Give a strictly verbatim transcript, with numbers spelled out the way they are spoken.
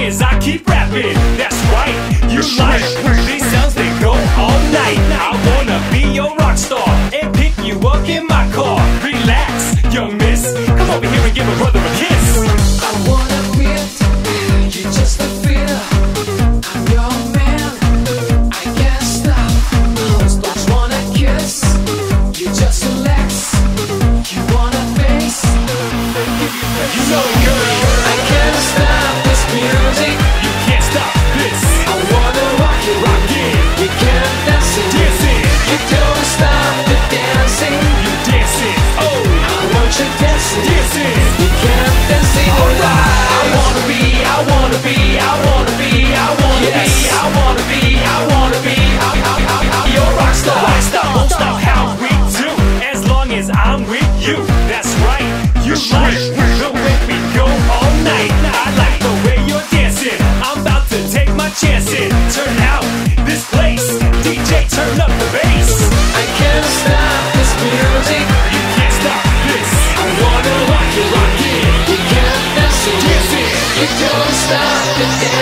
as I keep rapping. That's right, you like these sounds, they go all night. I wanna be your rock star and pick you up in my car. Relax, young miss, come over here and give a brother a kiss. I wanna quit, you're just a fitter. I'm your man, I can't stop. Hoes don't wanna kiss, you just relax. You wanna face, You know it, girl, I can't stop this music. you can't stop this. I wanna rock it, Rock it, you can't dance it. dance it, You don't stop the dancing. you dance it, oh, I want you dancing. dance it. You can't dance it. Alright. I wanna be, I wanna be, I wanna be, I wanna Yes. be, I wanna be, I wanna be, I, I, I, I, your rock star. Rock star, won't stop how we do, as long as I'm with you. That's right, you like the way we go all night. I like the way you're dancing, I'm about to take my chances. Turn out this place, D J turn up the bass. I can't stop this music. You can't stop this. I wanna rock it, Rock it, you can't dance it. dance it, You don't stop the